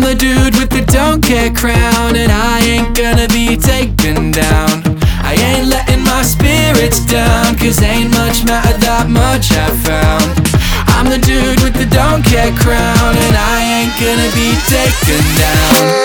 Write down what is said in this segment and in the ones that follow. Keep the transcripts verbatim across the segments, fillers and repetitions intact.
the dude with the don't care crown, and I ain't gonna be taken down. I ain't letting my spirits down, cause ain't much matter that much I found. I'm the dude with the don't care crown, and I ain't gonna be taken down.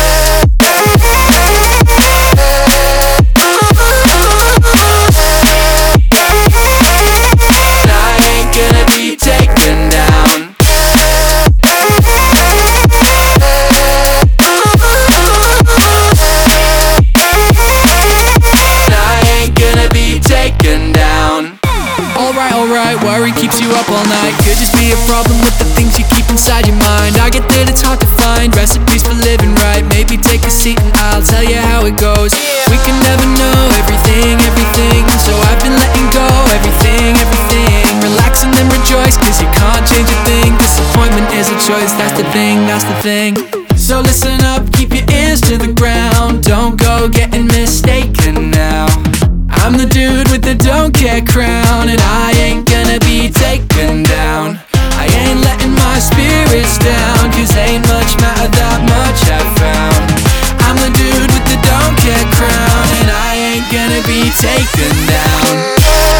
Worry keeps you up all night. Could just be a problem with the things you keep inside your mind. I get that it's hard to find recipes for living right. Maybe take a seat and I'll tell you how it goes. We can never know everything, everything, so I've been letting go everything, everything. Relax and then rejoice, cause you can't change a thing. Disappointment is a choice, that's the thing, that's the thing. So listen up, keep your ears to the ground. Don't go getting mistaken now. I'm the dude with the don't care crown, and I ain't gonna be taken down. I ain't letting my spirits down, cause ain't much matter that much I found. I'm the dude with the don't care crown, and I ain't gonna be taken down.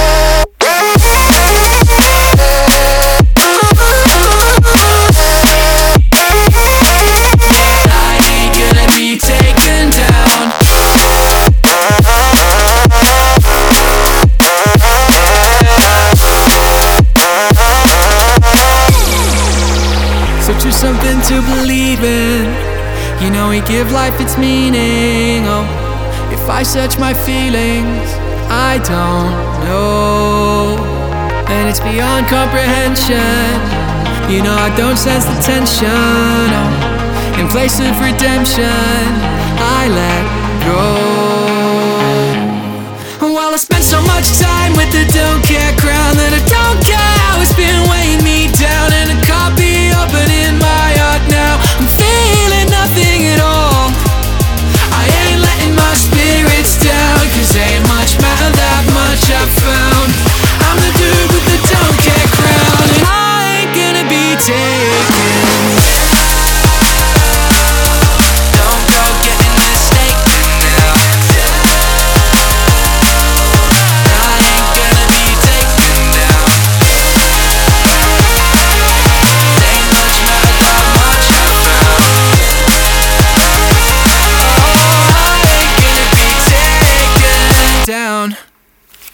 Choose something to believe in. You know we give life its meaning. Oh, if I search my feelings, I don't know, and it's beyond comprehension. You know I don't sense the tension. Oh, in place of redemption, I let go. While I spend so much time with the don't care crown that I don't care.